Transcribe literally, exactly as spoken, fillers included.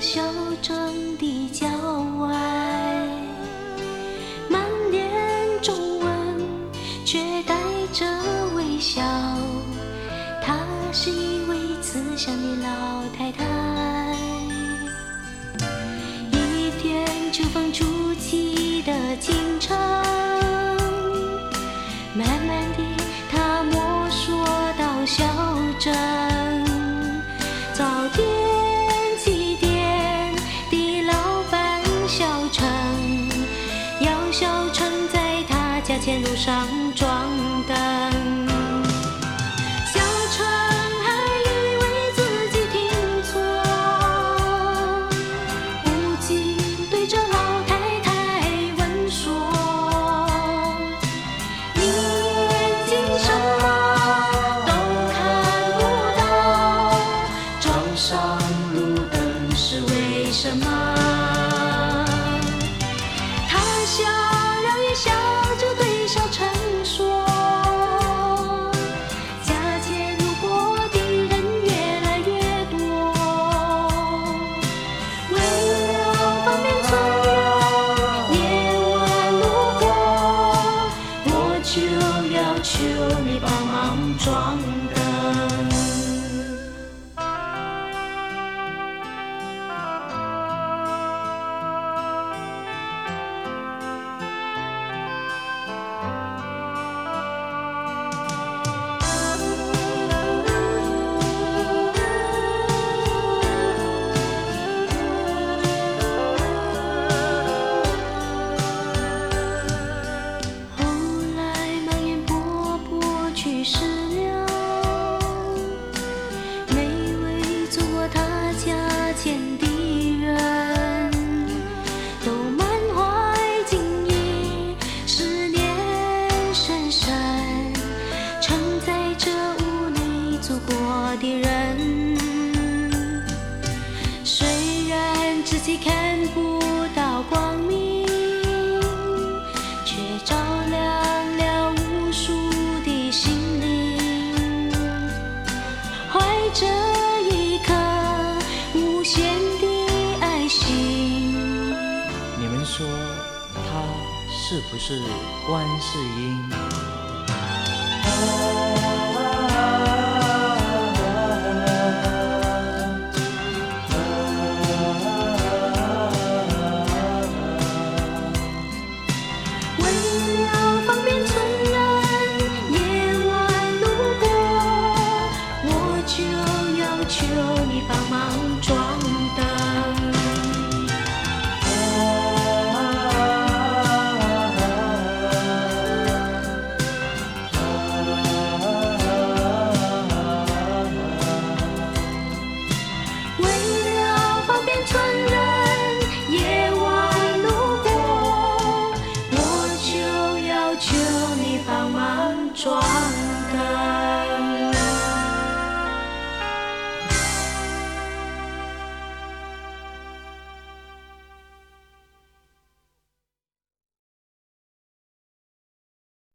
小镇的郊外，满脸皱纹却带着微笑。她是一位慈祥的老太太。一天秋风初起的清晨，慢慢地她摸索到小镇。早点起点的老板小陈，要小陈在他家前路上装灯。小陈还以为自己听错，不禁对着老太太问说：你眼睛什么都看不到，装上路灯是为什么？他笑了一笑，就对小陈说：家前路过的人越来越多，为了方便村员夜晚路过，我就要求你帮忙装灯。后来满眼婆婆去世了，每位走过她家前的人都满怀敬意，思念深深，承载着屋内走过的人。虽然自己看不到光明，却照亮了无数的心灵，怀着一颗无限的爱心。 你们说他是不是观世音？ 为了方便村人夜晚路过，我就要求你帮忙装